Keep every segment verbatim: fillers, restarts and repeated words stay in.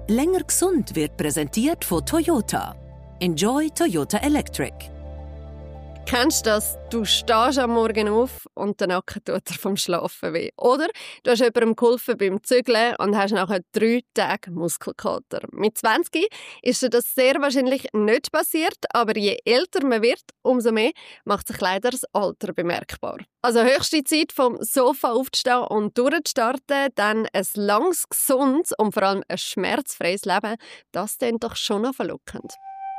Länger gesund wird präsentiert von Toyota. Enjoy Toyota Electric. Kennst du das? Du stehst am Morgen auf und der Nacken tut dir vom Schlafen weh. Oder du hast jemandem geholfen beim Zügeln und hast nachher drei Tage Muskelkater. Mit zwanzig ist dir das sehr wahrscheinlich nicht passiert, aber je älter man wird, umso mehr macht sich leider das Alter bemerkbar. Also höchste Zeit, vom Sofa aufzustehen und durchzustarten, dann ein langes, gesundes und vor allem ein schmerzfreies Leben, das klingt doch schon noch verlockend.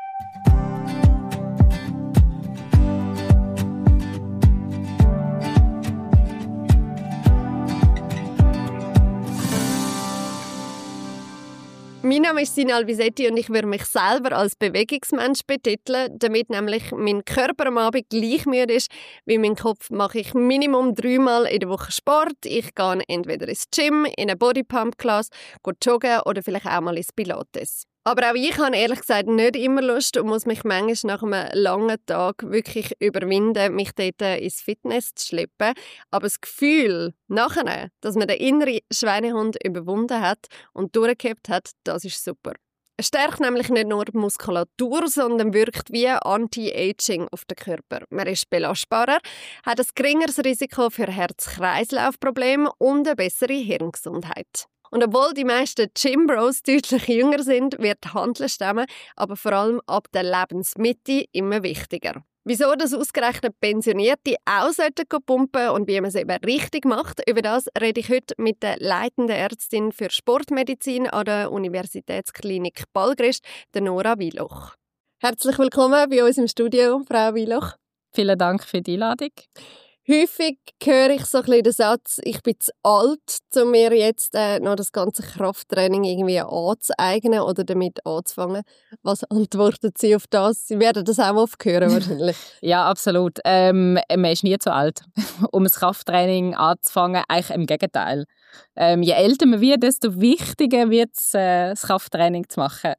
Mein Name ist Sina Alvisetti und ich würde mich selber als Bewegungsmensch betiteln, damit nämlich mein Körper am Abend gleich müde ist wie mein Kopf. Mache ich Minimum dreimal in der Woche Sport. Ich gehe entweder ins Gym, in eine Bodypump-Class, joggen oder vielleicht auch mal ins Pilates. Aber auch ich habe ehrlich gesagt nicht immer Lust und muss mich manchmal nach einem langen Tag wirklich überwinden, mich dort ins Fitness zu schleppen. Aber das Gefühl nachher, dass man den inneren Schweinehund überwunden hat und durchgehabt hat, das ist super. Es stärkt nämlich nicht nur die Muskulatur, sondern wirkt wie Anti-Aging auf den Körper. Man ist belastbarer, hat ein geringeres Risiko für Herz-Kreislauf-Probleme und eine bessere Hirngesundheit. Und obwohl die meisten Gym-Bros deutlich jünger sind, wird die Hantelstamme aber vor allem ab der Lebensmitte immer wichtiger. Wieso das ausgerechnet Pensionierte auch pumpen sollten und wie man es eben richtig macht, über das rede ich heute mit der leitenden Ärztin für Sportmedizin an der Universitätsklinik Balgrist, der Nora Wieloch. Herzlich willkommen bei uns im Studio, Frau Wieloch. Vielen Dank für die Einladung. Häufig höre ich so ein bisschen den Satz, ich bin zu alt, um mir jetzt äh, noch das ganze Krafttraining irgendwie anzueignen oder damit anzufangen. Was antworten Sie auf das? Sie werden das auch oft hören wahrscheinlich. Ja, absolut. Ähm, man ist nie zu alt, um das Krafttraining anzufangen. Eigentlich im Gegenteil. Ähm, je älter man wird, desto wichtiger wird es, äh, das Krafttraining zu machen.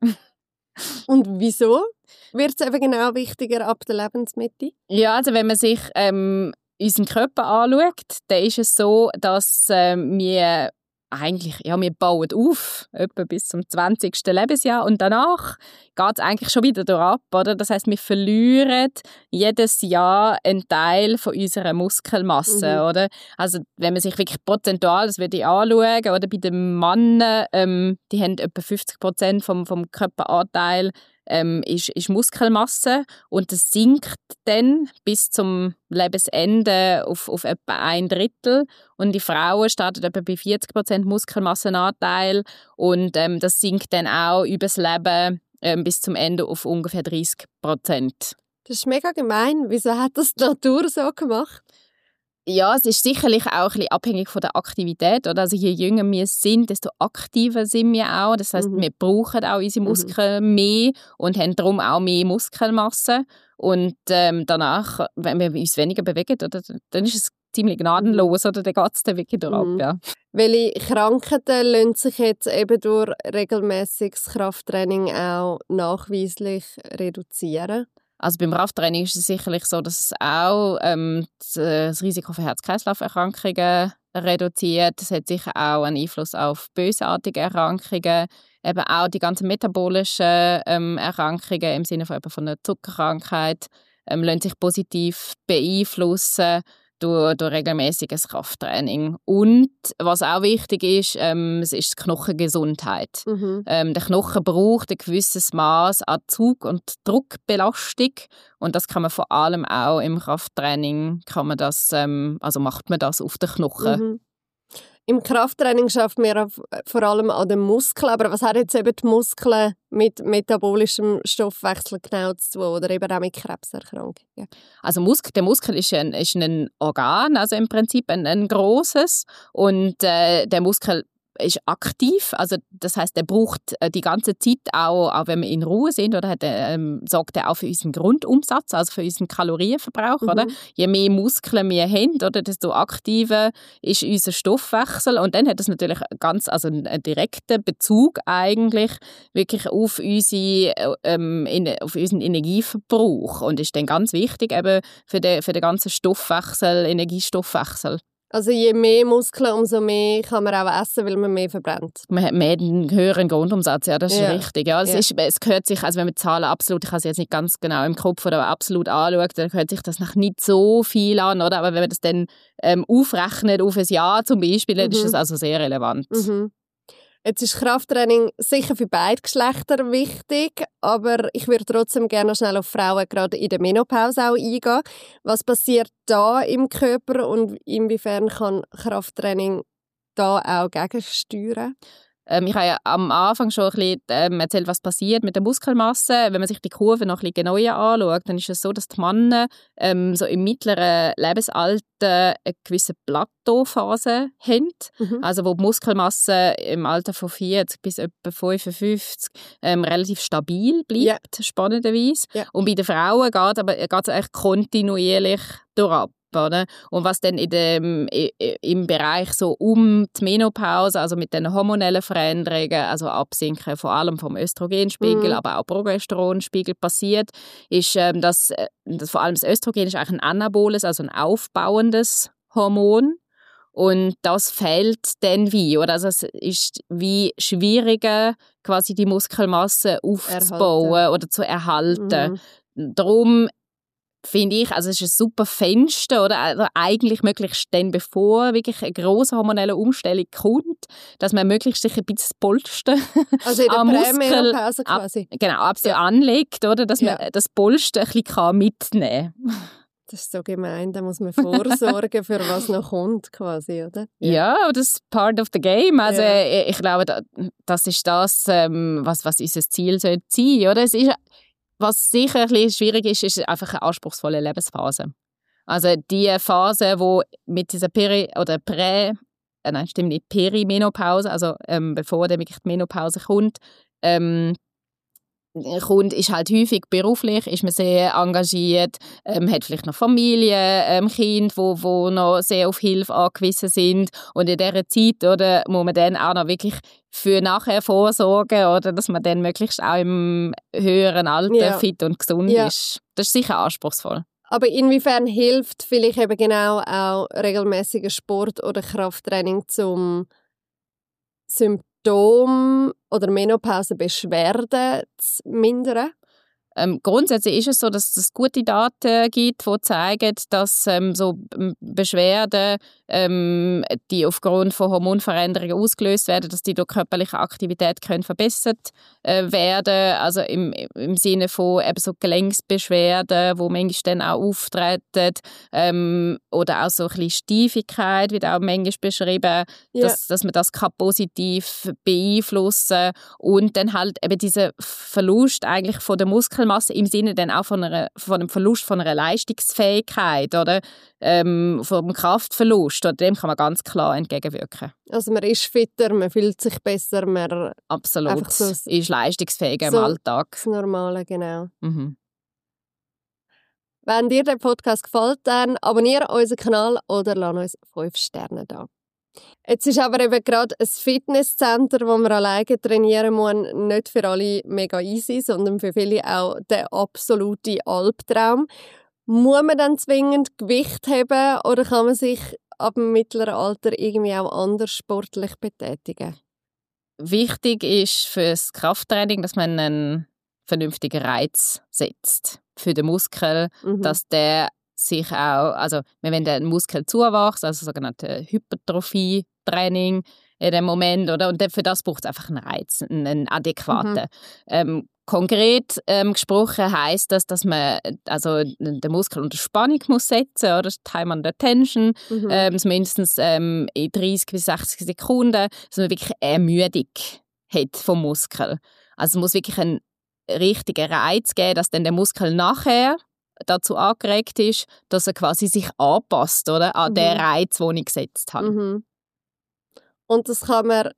Und wieso wird es eben genau wichtiger ab der Lebensmitte? Ja, also wenn man sich ähm, unseren Körper anschaut, dann ist es so, dass äh, wir eigentlich, ja, wir bauen auf, etwa bis zum zwanzigsten Lebensjahr und danach geht es eigentlich schon wieder ab, oder? Das heisst, wir verlieren jedes Jahr einen Teil von unserer Muskelmasse, mhm. oder? Also wenn man sich wirklich prozentual, das würde ich anschauen, oder bei den Männern, ähm, die haben etwa fünfzig Prozent vom, vom Körperanteil Ähm, ist, ist Muskelmasse und das sinkt dann bis zum Lebensende auf, auf etwa ein Drittel und die Frauen starten etwa bei vierzig Prozent Muskelmassenanteil und ähm, das sinkt dann auch übers Leben ähm, bis zum Ende auf ungefähr dreißig Prozent. Das ist mega gemein. Wieso hat das die Natur so gemacht? Ja, es ist sicherlich auch ein bisschen abhängig von der Aktivität. Oder? Also je jünger wir sind, desto aktiver sind wir auch. Das heisst, mhm. wir brauchen auch unsere Muskeln mhm. mehr und haben darum auch mehr Muskelmasse. Und ähm, danach, wenn wir uns weniger bewegen, oder, dann ist es ziemlich gnadenlos. Oder? Dann geht es dann wirklich durch mhm. ab. Ja. Welche Krankheiten lassen sich jetzt eben durch regelmäßiges Krafttraining auch nachweislich reduzieren? Also beim Krafttraining ist es sicherlich so, dass es auch ähm, das Risiko für Herz-Kreislauf-Erkrankungen reduziert. Es hat sicher auch einen Einfluss auf bösartige Erkrankungen, eben auch die ganzen metabolischen ähm, Erkrankungen im Sinne von, eben von einer Zuckerkrankheit ähm, lassen sich positiv beeinflussen durch, durch regelmäßiges Krafttraining. Und was auch wichtig ist, ähm, es ist die Knochengesundheit. Mhm. Ähm, der Knochen braucht ein gewisses Maß an Zug- und Druckbelastung und das kann man vor allem auch im Krafttraining, kann man das, ähm, also macht man das auf den Knochen. Mhm. Im Krafttraining schafft man auf, vor allem an den Muskeln, aber was hat jetzt eben die Muskeln mit metabolischem Stoffwechsel genau zu tun oder eben auch mit Krebserkrankungen? Also Muskel, der Muskel ist ein, ist ein Organ, also im Prinzip ein, ein grosses und äh, der Muskel ist aktiv, also das heißt, er braucht äh, die ganze Zeit auch, auch wenn wir in Ruhe sind, oder hat, ähm, sorgt er auch für unseren Grundumsatz, also für unseren Kalorienverbrauch, mhm. oder? Je mehr Muskeln wir haben, oder, desto aktiver ist unser Stoffwechsel und dann hat das natürlich ganz, also einen direkten Bezug eigentlich wirklich auf, unsere, ähm, in, auf unseren Energieverbrauch und ist dann ganz wichtig eben für den, für den ganzen Stoffwechsel, Energiestoffwechsel. Also je mehr Muskeln, umso mehr kann man auch essen, weil man mehr verbrennt. Man hat mehr einen höheren Grundumsatz, ja, das ist Ja. richtig. Ja, es, Ja. ist, es gehört sich, also wenn man die Zahlen absolut, ich habe sie jetzt nicht ganz genau im Kopf oder absolut anschaut, dann gehört sich das noch nicht so viel an, oder? Aber wenn man das dann ähm, aufrechnet auf ein Jahr zum Beispiel, dann Mhm. ist das also sehr relevant. Mhm. Jetzt ist Krafttraining sicher für beide Geschlechter wichtig, aber ich würde trotzdem gerne noch schnell auf Frauen gerade in der Menopause auch eingehen. Was passiert da im Körper und inwiefern kann Krafttraining da auch gegensteuern? Ähm, ich habe ja am Anfang schon ein bisschen ähm, erzählt, was passiert mit der Muskelmasse. Wenn man sich die Kurve noch ein bisschen genauer anschaut, dann ist es so, dass die Männer ähm, so im mittleren Lebensalter eine gewisse Plateauphase haben. Mhm. Also wo die Muskelmasse im Alter von vierzig bis etwa fünfundfünfzig ähm, relativ stabil bleibt, spannenderweise. Ja. Und bei den Frauen geht aber geht es eigentlich kontinuierlich durchab. Oder? Und was dann in dem, i, im Bereich so um die Menopause, also mit den hormonellen Veränderungen, also Absinken vor allem vom Östrogenspiegel, Mhm. aber auch Progesteronspiegel passiert, ist, ähm, dass, äh, dass vor allem das Östrogen ist eigentlich ein anaboles, also ein aufbauendes Hormon. Und das fehlt dann wie, oder? Also es ist wie schwieriger, quasi die Muskelmasse aufzubauen Erhalten. oder zu erhalten. Mhm. Darum finde ich, also es ist ein super Fenster, oder? Also eigentlich möglichst dann, bevor wirklich eine grosse hormonelle Umstellung kommt, dass man möglichst sich ein bisschen Polster Also in der am Muskel Prämenopause ab, quasi. genau, ab so Ja. anlegt, oder? Dass man Ja. das Polster ein bisschen kann mitnehmen kann. Das ist so gemein, da muss man vorsorgen für was noch kommt quasi, oder? Ja, aber das ist part of the game. Also Ja. ich, ich glaube, da- das ist das, ähm, was, was unser Ziel sollte sein, oder? Es ist, was sicher ein bisschen schwierig ist, ist einfach eine anspruchsvolle Lebensphase. Also die Phase, wo mit dieser Peri- oder Prä, äh, nein, stimmt nicht, Perimenopause, also ähm, bevor dann wirklich die Menopause kommt, ähm, kommt, ist halt häufig beruflich, ist man sehr engagiert, ähm, hat vielleicht noch Familie, ähm, Kinder, wo, wo noch sehr auf Hilfe angewiesen sind, und in dieser Zeit, oder, muss man dann auch noch wirklich für nachher vorsorgen, oder, dass man dann möglichst auch im höheren Alter Ja. fit und gesund Ja. ist. Das ist sicher anspruchsvoll. Aber inwiefern hilft vielleicht eben genau auch regelmäßiger Sport oder Krafttraining zum Symptom oder Menopausebeschwerden zu mindern? Ähm, grundsätzlich ist es so, dass es gute Daten gibt, die zeigen, dass ähm, so ähm, Beschwerden, ähm, die aufgrund von Hormonveränderungen ausgelöst werden, dass die durch körperliche Aktivität können verbessert äh, werden. Also im, im Sinne von eben so Gelenksbeschwerden, die manchmal dann auch auftreten, ähm, oder auch so ein bisschen Steifigkeit, wird auch manchmal beschrieben, Ja. dass, dass man das kann positiv beeinflussen kann. Und dann halt eben dieser Verlust eigentlich von der Muskelmasse im Sinne dann auch von, einer, von einem Verlust von einer Leistungsfähigkeit, oder ähm, vom Kraftverlust, oder dem kann man ganz klar entgegenwirken. Also man ist fitter, man fühlt sich besser, man Absolut. Einfach so ist leistungsfähiger so- im Alltag. das Normale, genau. Mhm. Wenn dir der Podcast gefällt, dann abonniere unseren Kanal oder lass uns fünf Sterne da. Jetzt ist aber eben gerade ein Fitnesscenter, wo man alleine trainieren muss, nicht für alle mega easy, sondern für viele auch der absolute Albtraum. Muss man dann zwingend Gewicht haben oder kann man sich ab dem mittleren Alter irgendwie auch anders sportlich betätigen? Wichtig ist für das Krafttraining, dass man einen vernünftigen Reiz setzt für den Muskel, Mhm. dass der sich auch, also wenn der Muskel zuwächst, also sogenannte Hypertrophie-Training in dem Moment, oder? Und für das braucht es einfach einen Reiz, einen, einen adäquaten. Mhm. Ähm, konkret ähm, gesprochen heisst das, dass man also den Muskel unter Spannung muss setzen, oder? Time under tension, Mhm. ähm, mindestens ähm, in dreißig bis sechzig Sekunden, dass man wirklich eine Ermüdung hat vom Muskel. Also es muss wirklich einen richtigen Reiz geben, dass dann der Muskel nachher dazu angeregt ist, dass er quasi sich anpasst, oder, an Mhm. den Reiz, den ich gesetzt habe. Mhm. Und das kann man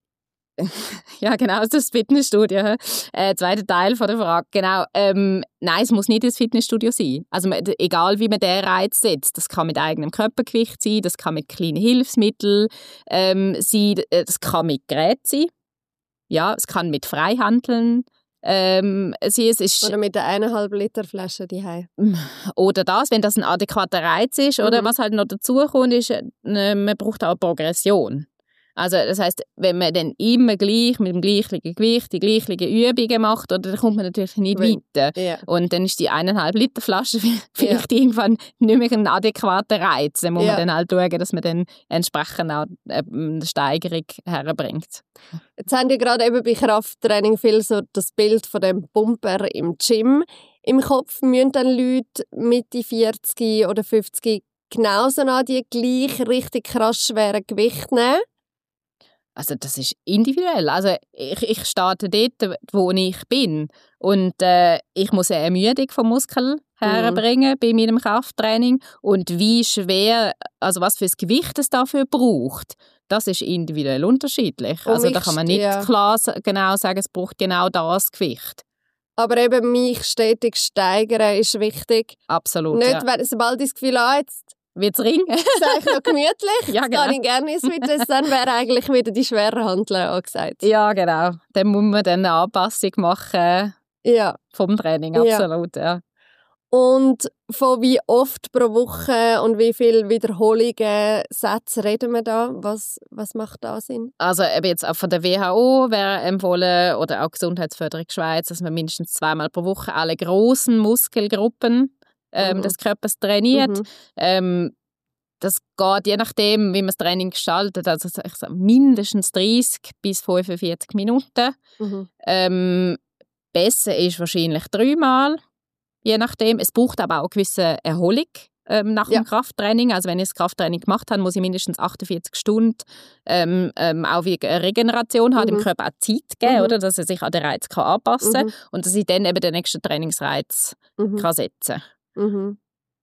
Ja, genau, das Fitnessstudio. hä? Äh, zweiter Teil von der Frage. Genau. Ähm, nein, es muss nicht das Fitnessstudio sein. Also man, egal wie man den Reiz setzt, das kann mit eigenem Körpergewicht sein, das kann mit kleinen Hilfsmitteln ähm, sein, äh, das kann mit Geräten sein. Ja, es kann mit Freihandeln Ähm, sie, es ist, oder mit der eineinhalb Liter Flasche daheim. Oder das, wenn das ein adäquater Reiz ist. Oder Mhm. was halt noch dazu kommt, ist, äh, man braucht auch Progression. Also das heisst, wenn man dann immer gleich mit dem gleichen Gewicht die gleichen Übungen macht, oder, dann kommt man natürlich nicht Wenn- weiter. Ja. Und dann ist die eineinhalb Liter Flasche vielleicht ja. irgendwann nicht mehr ein adäquater Reiz. Dann muss Ja. man dann halt schauen, dass man dann entsprechend auch eine Steigerung herbringt. Jetzt haben die gerade eben bei Krafttraining viel so das Bild von dem Pumper im Gym im Kopf. Müssen dann Leute Mitte vierzig oder fünfzig genauso an die gleich richtig krass schweren Gewichte nehmen? Also das ist individuell. Also ich, ich starte dort, wo ich bin. Und äh, ich muss eine Ermüdung vom Muskel herbringen mhm. bei meinem Krafttraining. Und wie schwer, also was für ein Gewicht es dafür braucht, das ist individuell unterschiedlich. Und also mich da kann man nicht ja. klar genau sagen, es braucht genau das Gewicht. Aber eben mich stetig steigern ist wichtig. Absolut, Nicht, ja. wenn, sobald ich das Gefühl habe, jetzt wird's ringen? sage ich noch gemütlich, ja, genau. kann ich gerne ins Fitness, dann wäre eigentlich wieder die schweren Hanteln angesagt. Ja, genau. Dann muss man dann eine Anpassung machen ja. vom Training, absolut, ja. ja. Und von wie oft pro Woche und wie viele Wiederholungen, Sätze reden wir da? Was, was macht da Sinn? Also eben jetzt auch von der W H O wäre empfohlen, oder auch Gesundheitsförderung Schweiz, dass man mindestens zweimal pro Woche alle grossen Muskelgruppen ähm, mhm. des Körpers trainiert. Mhm. Ähm, das geht je nachdem, wie man das Training gestaltet, also ich sage, mindestens dreißig bis fünfundvierzig Minuten. Mhm. Ähm, besser ist wahrscheinlich dreimal. Je nachdem. Es braucht aber auch eine gewisse Erholung ähm, nach ja. dem Krafttraining. Also wenn ich das Krafttraining gemacht habe, muss ich mindestens achtundvierzig Stunden ähm, ähm, auch wie eine Regeneration mhm. haben, dem Körper auch Zeit geben, mhm. oder, dass er sich an den Reiz kann anpassen kann mhm. und dass ich dann eben den nächsten Trainingsreiz mhm. kann setzen kann. Mhm.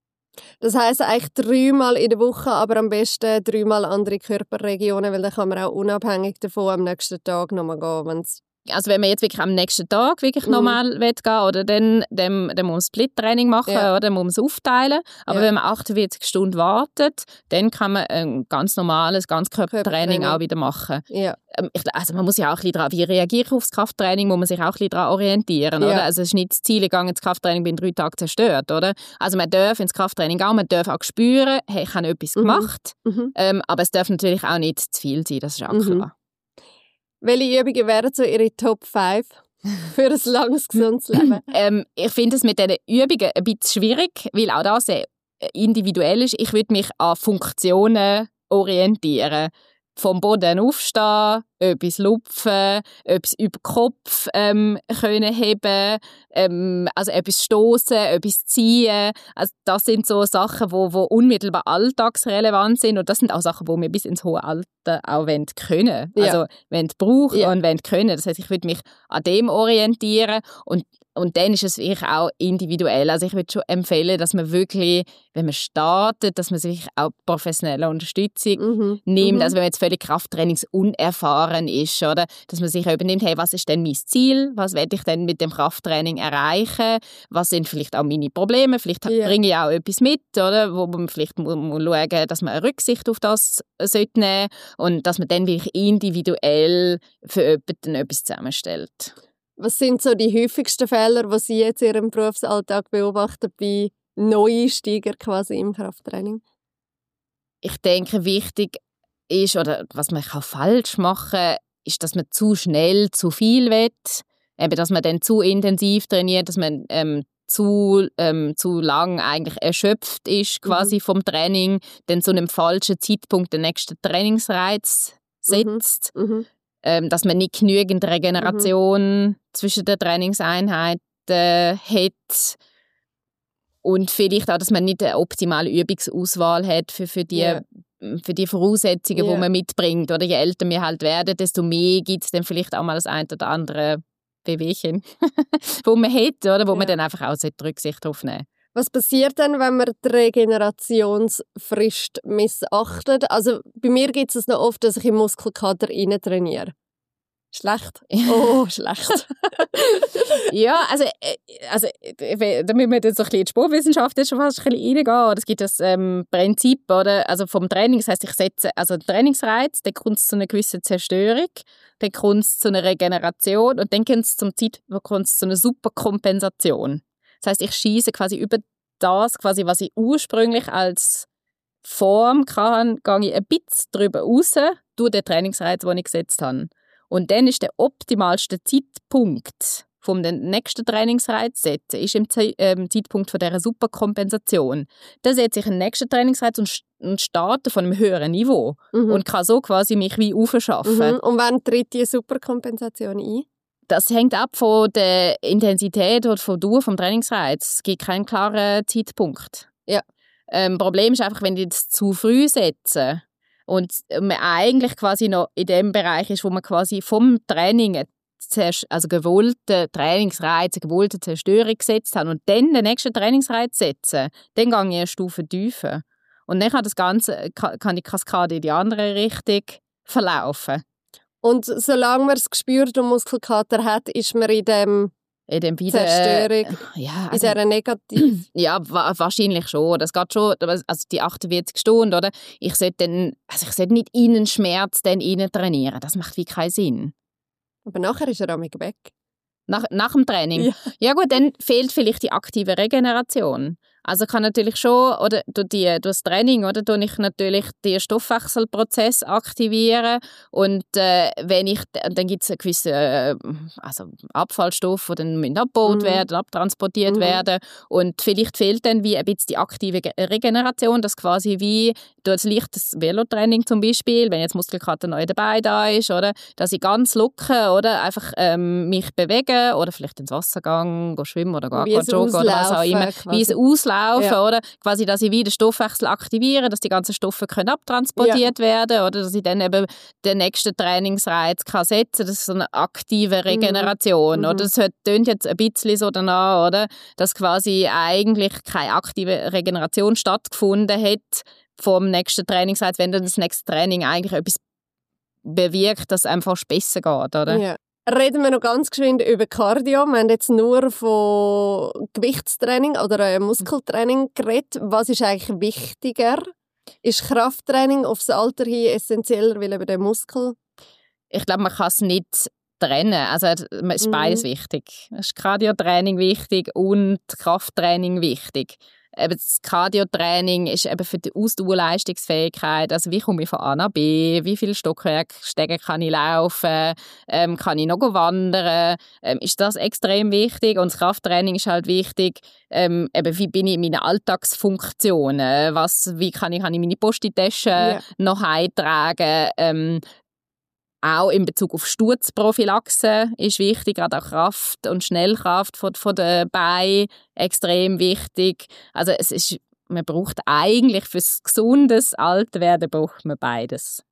Das heisst eigentlich dreimal in der Woche, aber am besten dreimal andere Körperregionen, weil dann kann man auch unabhängig davon am nächsten Tag nochmal gehen, wenn's also wenn man jetzt wirklich am nächsten Tag wirklich mm. nochmal gehen oder dann, dann, dann muss man Split-Training machen ja. oder dann muss man es aufteilen. Aber ja. wenn man achtundvierzig Stunden wartet, dann kann man ein ganz normales Ganzkörpertraining auch wieder machen. Ja. Also man muss ja auch ein bisschen daran, wie reagiere ich aufs Krafttraining, muss man sich auch ein bisschen daran orientieren. Ja. Oder? Also es ist nicht das Ziel gegangen, das Krafttraining bin drei Tage zerstört. Oder? Also man darf ins Krafttraining gehen, man darf auch spüren, hey, ich habe etwas mhm. gemacht. Mhm. Ähm, aber es darf natürlich auch nicht zu viel sein, das ist auch mhm. klar. Welche Übungen wären so Ihre Top fünf für ein langes, gesundes Leben? ähm, ich finde es mit diesen Übungen ein bisschen schwierig, weil auch das sehr individuell ist. Ich würde mich an Funktionen orientieren. Vom Boden aufstehen, etwas lupfen, etwas über den Kopf ähm, können heben, ähm, also etwas stoßen, etwas ziehen. Also das sind so Sachen, die wo, wo unmittelbar alltagsrelevant sind und das sind auch Sachen, die wir bis ins hohe Alter auch können. Ja. Also wenn brauchen ja. und wenn können. Das heißt, ich würde mich an dem orientieren und Und dann ist es wirklich auch individuell. Also ich würde schon empfehlen, dass man wirklich, wenn man startet, dass man sich auch professionelle Unterstützung mhm. nimmt. Mhm. Also wenn man jetzt völlig krafttrainingsunerfahren ist, oder? Dass man sich übernimmt, hey, was ist denn mein Ziel? Was will ich denn mit dem Krafttraining erreichen? Was sind vielleicht auch meine Probleme? Vielleicht yeah. bringe ich auch etwas mit, oder? Wo man vielleicht muss, muss schauen, dass man eine Rücksicht auf das sollte nehmen und dass man dann wirklich individuell für jemanden etwas zusammenstellt. Was sind so die häufigsten Fehler, die Sie jetzt in Ihrem Berufsalltag beobachten bei Neueinsteigern quasi im Krafttraining? Ich denke, wichtig ist, oder was man kann falsch machen kann, ist, dass man zu schnell zu viel will. Eben, dass man dann zu intensiv trainiert, dass man ähm, zu, ähm, zu lang eigentlich erschöpft ist quasi mhm. vom Training, dann zu einem falschen Zeitpunkt den nächsten Trainingsreiz setzt. Mhm. Mhm. Ähm, dass man nicht genügend Regeneration mhm. zwischen den Trainingseinheiten äh, hat und vielleicht auch, dass man nicht eine optimale Übungsauswahl hat für, für, die, yeah. für die Voraussetzungen, yeah. die man mitbringt. Oder je älter wir halt werden, desto mehr gibt es dann vielleicht auch mal das ein oder andere Bewegchen, wo man hat, oder wo yeah. man dann einfach auch Rücksicht drauf nehmen. Was passiert denn, wenn man die Regenerationsfrist missachtet? Also bei mir gibt es noch oft, dass ich im Muskelkater rein trainiere. Schlecht. Oh, schlecht. Ja, also, also da müssen wir jetzt so ein bisschen in die Sportwissenschaft schon fast ein bisschen reingehen. Es gibt das ähm, Prinzip, oder? Also vom Training, das heisst, ich setze also den Trainingsreiz, dann kommt es zu einer gewissen Zerstörung, dann kommt es zu einer Regeneration und dann kommt es zum Zeitpunkt kommt es zu einer Superkompensation. Das heisst, ich schiesse quasi über das, quasi, was ich ursprünglich als Form kann, gehe ich ein bisschen drüber raus durch den Trainingsreiz, den ich gesetzt habe. Und dann ist der optimalste Zeitpunkt vom nächsten Trainingsreiz setzen, ist im Ze- äh, Zeitpunkt von dieser Superkompensation. Da setze ich einen nächsten Trainingsreiz und, und starte von einem höheren Niveau Mhm. und kann so quasi mich wie aufschaffen. Mhm. Und wann tritt die Superkompensation ein? Das hängt ab von der Intensität oder von Dauer vom Trainingsreiz. Es gibt keinen klaren Zeitpunkt. Ja. Ähm, Problem ist einfach, wenn ich das zu früh setze und man eigentlich quasi noch in dem Bereich ist, wo man quasi vom Training eine Zers- also gewollte Trainingsreiz, eine gewollte Zerstörung gesetzt hat und dann den nächsten Trainingsreiz setzen, dann gehe ich eine Stufe tiefer. Und dann kann das Ganze, kann die Kaskade in die andere Richtung verlaufen. Und solange man das Gespür und Muskelkater hat, ist man in dem In dem wieder, Zerstörung, ja, in also, dieser Negativ. ja, wa- wahrscheinlich schon. Das geht schon, also die achtundvierzig Stunden, oder? Ich sollte dann, also ich sollte nicht in den Schmerz dann rein trainieren. Das macht wie keinen Sinn. Aber nachher ist er am weg. Nach, nach dem Training. Ja. Ja gut, dann fehlt vielleicht die aktive Regeneration. Also kann natürlich schon, oder durch, die, durch das Training, oder, tue ich natürlich den Stoffwechselprozess aktivieren und äh, wenn ich, dann gibt es einen gewissen äh, also Abfallstoff, die dann müssen abgebaut Mhm. werden, abtransportiert Mhm. werden und vielleicht fehlt dann wie ein bisschen die aktive Ge- Regeneration, dass quasi wie durch das leichtes Velotraining zum Beispiel, wenn jetzt Muskelkater neu dabei da ist, oder, dass ich ganz locker, oder, einfach ähm, mich bewege oder vielleicht ins Wasser gehen, gehen schwimmen oder Wie gehen ein joggen oder was auch Auslaufen immer, quasi. wie es auslaufen, Ja. oder? Quasi, dass ich wieder den Stoffwechsel aktiviere, dass die ganzen Stoffe können abtransportiert werden, oder dass ich dann eben den nächsten Trainingsreiz kann setzen kann. Das ist so eine aktive Regeneration, Mhm. oder? Das tönt jetzt ein bisschen so danach, oder? Dass quasi eigentlich keine aktive Regeneration stattgefunden hat vom nächsten Trainingsreiz, wenn dann das nächste Training eigentlich etwas bewirkt, dass es einem fast besser geht, oder? Ja. Reden wir noch ganz geschwind über Cardio. Wir haben jetzt nur von Gewichtstraining oder äh, Muskeltraining geredet. Was ist eigentlich wichtiger? Ist Krafttraining aufs Alter hin essentieller, weil eben der Muskel... Ich glaube, man kann es nicht trennen. Also es ist Mhm. beides wichtig. Es ist Cardio-Training wichtig und Krafttraining wichtig. Eben das Cardio-Training ist eben für die Ausdauerleistungsfähigkeit. Also wie komme ich von A nach B? Wie viele Stockwerkstege kann ich laufen? Ähm, kann ich noch wandern? Ähm, ist das extrem wichtig? Und das Krafttraining ist halt wichtig. Ähm, eben wie bin ich in meinen Alltagsfunktionen? Was, wie kann ich, kann ich meine Post-it-Tasche Ja. noch heimtragen? Ähm, Auch in Bezug auf Sturzprophylaxe ist wichtig, gerade auch Kraft und Schnellkraft von, von den Beinen extrem wichtig. Also es ist, man braucht eigentlich fürs gesundes Altwerden braucht man beides.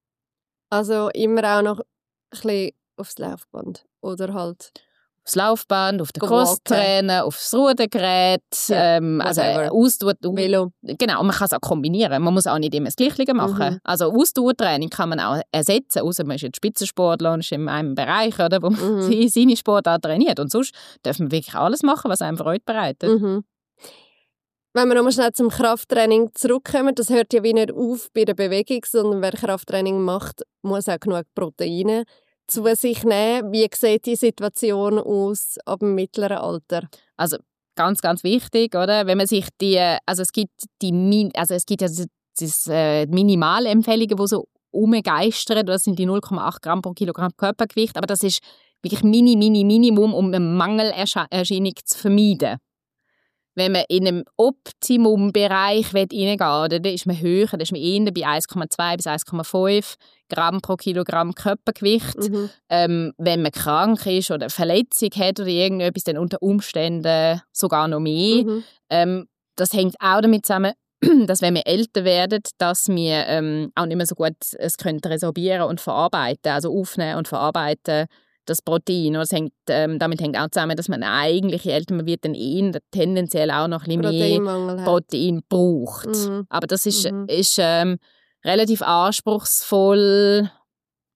Also immer auch noch ein bisschen aufs Laufband. Oder halt... Aufs Laufband, auf den Go Crosstrainer, aufs Rudergerät, Ja, ähm, also whatever. Ausdauer, Velo. genau, man kann es auch kombinieren. Man muss auch nicht immer das Gleiche machen. Mhm. Also Ausdauertraining kann man auch ersetzen, außer man ist jetzt Spitzensportler und ist in einem Bereich, oder, wo man Mhm. seine Sportart trainiert. Und sonst darf man wirklich alles machen, was einem Freude bereitet. Mhm. Wenn wir nochmal schnell zum Krafttraining zurückkommen, das hört ja wie nicht auf bei der Bewegung, sondern wer Krafttraining macht, muss auch genug Proteine zu sich nehmen. Wie sieht die Situation aus ab dem mittleren Alter? Also ganz, ganz wichtig, oder? Wenn man sich die, also es gibt die, Min- also es gibt ja das, das äh, Minimalempfehlungen, die so umgeistern, das sind die null Komma acht Gramm pro Kilogramm Körpergewicht, aber das ist wirklich mini, mini, Minimum, um eine Mangelerscheinung zu vermeiden. Wenn man in einem Optimumbereich reingehen will, dann ist man höher, dann ist man eher bei eins Komma zwei bis eins Komma fünf Gramm pro Kilogramm Körpergewicht. Mhm. Ähm, wenn man krank ist oder eine Verletzung hat oder irgendetwas, dann unter Umständen sogar noch mehr. Mhm. Ähm, das hängt auch damit zusammen, dass wenn wir älter werden, dass wir ähm, auch nicht mehr so gut es können resorbieren und verarbeiten, also aufnehmen und verarbeiten, das Protein. Das hängt, ähm, damit hängt auch zusammen, dass man eigentlich, je älter man wird, dann eher tendenziell auch noch ein bisschen mehr Proteinmangel hat. Protein braucht. Mhm. Aber das ist, Mhm. ist ähm, relativ anspruchsvoll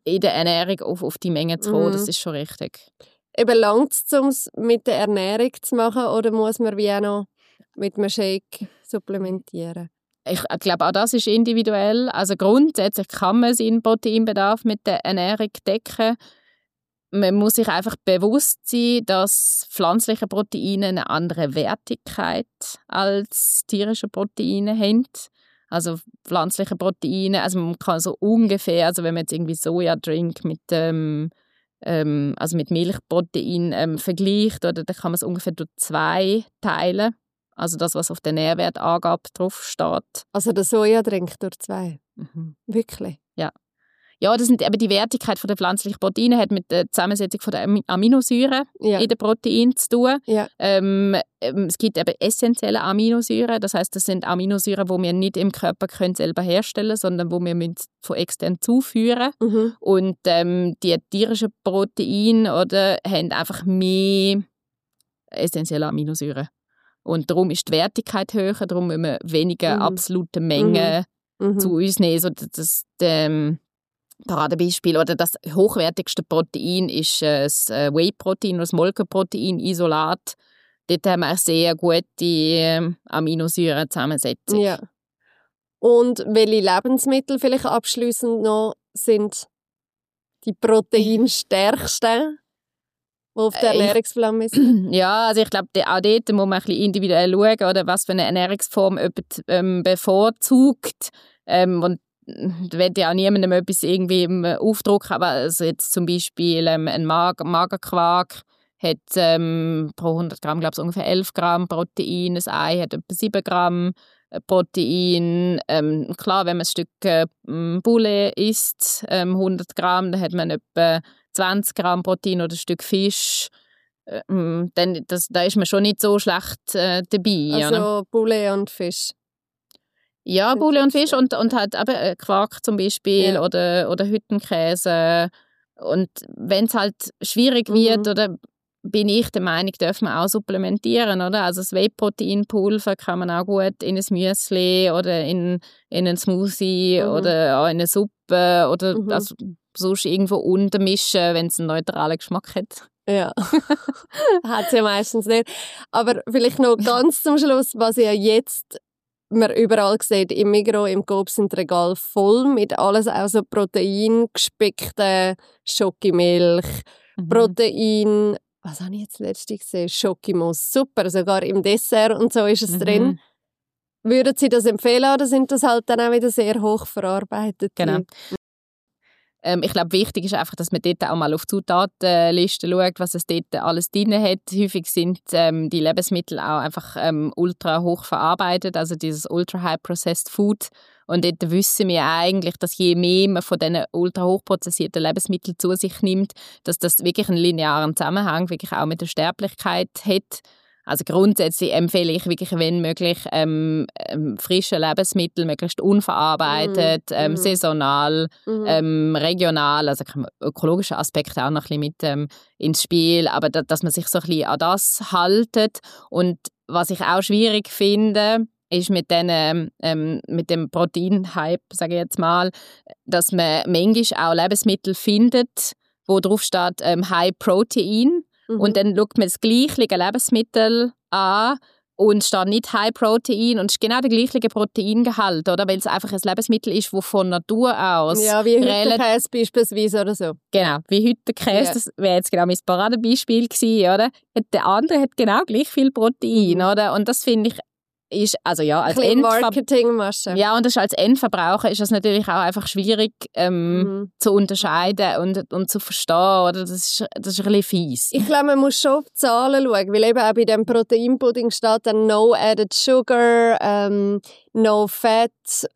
in der Ernährung auf, auf die Menge zu kommen, Mhm. das ist schon richtig. Eben langt es, um es mit der Ernährung zu machen, oder muss man wie auch noch mit einem Shake supplementieren? Ich glaube, auch das ist individuell. Also grundsätzlich kann man seinen Proteinbedarf mit der Ernährung decken. Man muss sich einfach bewusst sein, dass pflanzliche Proteine eine andere Wertigkeit als tierische Proteine haben. Also pflanzliche Proteine, also man kann so ungefähr, also wenn man jetzt irgendwie Sojadrink mit ähm, ähm, also mit Milchprotein ähm, vergleicht, oder, dann kann man es ungefähr durch zwei teilen. Also das, was auf der Nährwertangabe drauf steht. Also der Sojadrink durch zwei? Mhm. Wirklich? Ja. Ja, das sind eben die Wertigkeit der pflanzlichen Proteine hat mit der Zusammensetzung der Am- Aminosäuren Ja. in den Proteinen zu tun. Ja. Ähm, ähm, es gibt eben essentielle Aminosäuren, das heißt, das sind Aminosäuren, die wir nicht im Körper können selber herstellen können, sondern die wir müssen von extern zuführen. Mhm. Und ähm, die tierischen Proteine oder, haben einfach mehr essentielle Aminosäuren. Und darum ist die Wertigkeit höher, darum müssen wir weniger Mhm. absolute Mengen Mhm. zu uns nehmen. So das, das ähm, Paradebeispiel oder das hochwertigste Protein ist äh, das äh, Whey-Protein oder das Molkenprotein-Isolat. Dort haben wir eine sehr gute äh, Aminosäurenzusammensetzung. Ja. Und welche Lebensmittel vielleicht abschliessend noch sind die proteinstärksten, die auf der Äh, ich- Ernährungsplan sind? Ja, also ich glaube, auch dort muss man ein bisschen individuell schauen, oder was für eine Ernährungsform jemand ähm, bevorzugt. Ähm, und da will ja auch niemandem etwas irgendwie ähm, aufdrücken, aber also jetzt zum Beispiel ähm, ein Mag Magerquark hat ähm, pro hundert Gramm, glaube ich, ungefähr elf Gramm Protein, ein Ei hat etwa sieben Gramm Protein. Ähm, klar, wenn man ein Stück äh, Poulet isst, ähm, hundert Gramm, dann hat man etwa zwanzig Gramm Protein oder ein Stück Fisch. Ähm, dann, das, da ist man schon nicht so schlecht äh, dabei. oder? Also Poulet und Fisch. Ja, sind Poulet und so Fisch und, und halt eben äh, Quark zum Beispiel Ja. oder, oder Hüttenkäse. Und wenn es halt schwierig Mhm. wird, oder bin ich der Meinung, darf man auch supplementieren, oder? Also das Whey-Protein-Pulver kann man auch gut in ein Müsli oder in, in einen Smoothie Mhm. oder auch in eine Suppe oder Mhm. also sonst irgendwo untermischen, wenn es einen neutralen Geschmack hat. Ja, hat sie ja meistens nicht. Aber vielleicht noch ganz zum Schluss, was ja jetzt man überall sieht, im Migros, im Coop sind die Regale voll mit alles, auch so Protein, gespickte Schokimilch, Mhm. Protein, was habe ich jetzt letztens gesehen? Schokimousse, super, sogar im Dessert und so ist es Mhm. drin. Würden Sie das empfehlen oder sind das halt dann auch wieder sehr hoch verarbeitet? Genau. Ähm, ich glaube, wichtig ist einfach, dass man dort auch mal auf die Zutatenliste schaut, was es dort alles drin hat. Häufig sind ähm, die Lebensmittel auch einfach ähm, ultra hoch verarbeitet, also dieses ultra high processed food. Und dort wissen wir eigentlich, dass je mehr man von diesen ultra hochprozessierten Lebensmitteln zu sich nimmt, dass das wirklich einen linearen Zusammenhang wirklich auch mit der Sterblichkeit hat. Also grundsätzlich empfehle ich wirklich, wenn möglich, ähm, ähm, frische Lebensmittel, möglichst unverarbeitet, Mhm. ähm, Mhm. saisonal, Mhm. ähm, regional, also kommen ökologische Aspekte auch noch ein bisschen mit ähm, ins Spiel, aber da, dass man sich so ein bisschen an das haltet. Und was ich auch schwierig finde, ist mit, den, ähm, mit dem Protein-Hype, sage ich jetzt mal, dass man manchmal auch Lebensmittel findet, wo drauf steht ähm, High Protein. Mhm. Und dann schaut man das gleiche Lebensmittel an und steht nicht High Protein und es ist genau der gleiche Proteingehalt, oder? Weil es einfach ein Lebensmittel ist, das von Natur aus Ja, wie relativ- Hüttenkäse beispielsweise oder so. Genau, wie heute der Käse, Ja. das wäre jetzt genau mein Paradebeispiel gewesen, oder? Der andere hat genau gleich viel Protein, Mhm. oder? Und das finde ich, ist, also ja, als Ein bisschen Endver Marketingmasche. ja, und das ist als Endverbraucher ist das natürlich auch einfach schwierig ähm, Mhm. zu unterscheiden und, und zu verstehen, oder? Das ist, das ist ein bisschen fies. Ich glaube, man muss schon auf die Zahlen schauen, weil eben auch bei dem Proteinpudding steht dann no added sugar, ähm, no fat,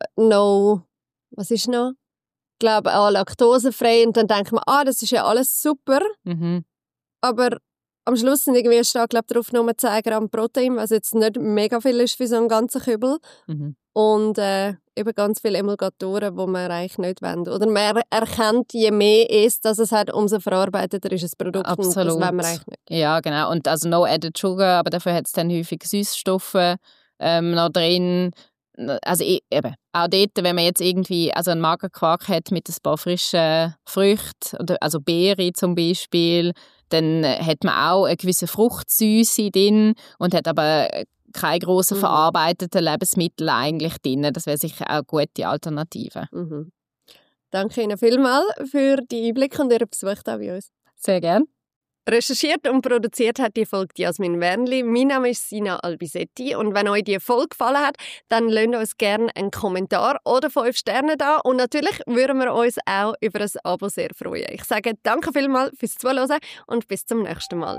no, was ist noch? Ich glaube auch laktosefrei und dann denkt man, ah, das ist ja alles super, Mhm. aber am Schluss sind irgendwie steht, glaube ich, drauf nur zehn Gramm Protein, was jetzt nicht mega viel ist für so einen ganzen Kübel. Mhm. Und äh, eben ganz viele Emulgatoren, die man eigentlich nicht wollen. Oder man er- erkennt, je mehr ist, dass es hat, umso verarbeiteter ist das Produkt. Und das Absolut. wollen wir eigentlich nicht. Ja, genau. Und also no added sugar, aber dafür hat es dann häufig Süßstoffe ähm, noch drin. also eben, auch dort, wenn man jetzt irgendwie also einen Magerquark hat mit ein paar frischen Früchten, oder, also Beeren zum Beispiel, dann hat man auch eine gewisse Fruchtsüße drin und hat aber keine grossen Mhm. verarbeiteten Lebensmittel eigentlich drin. Das wäre sicher auch eine gute Alternative. Mhm. Danke Ihnen vielmals für die Einblicke und Ihren Besuch hier bei uns. Sehr gerne. Recherchiert und produziert hat die Folge Jasmin Wernli. Mein Name ist Sina Albisetti und wenn euch die Folge gefallen hat, dann lasst uns gerne einen Kommentar oder fünf Sterne da und natürlich würden wir uns auch über ein Abo sehr freuen. Ich sage danke vielmals fürs Zuhören und bis zum nächsten Mal.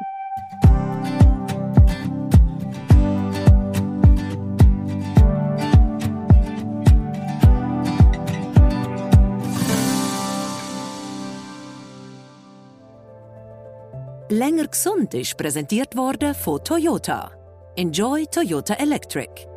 Länger gesund ist präsentiert worden von Toyota. Enjoy Toyota Electric.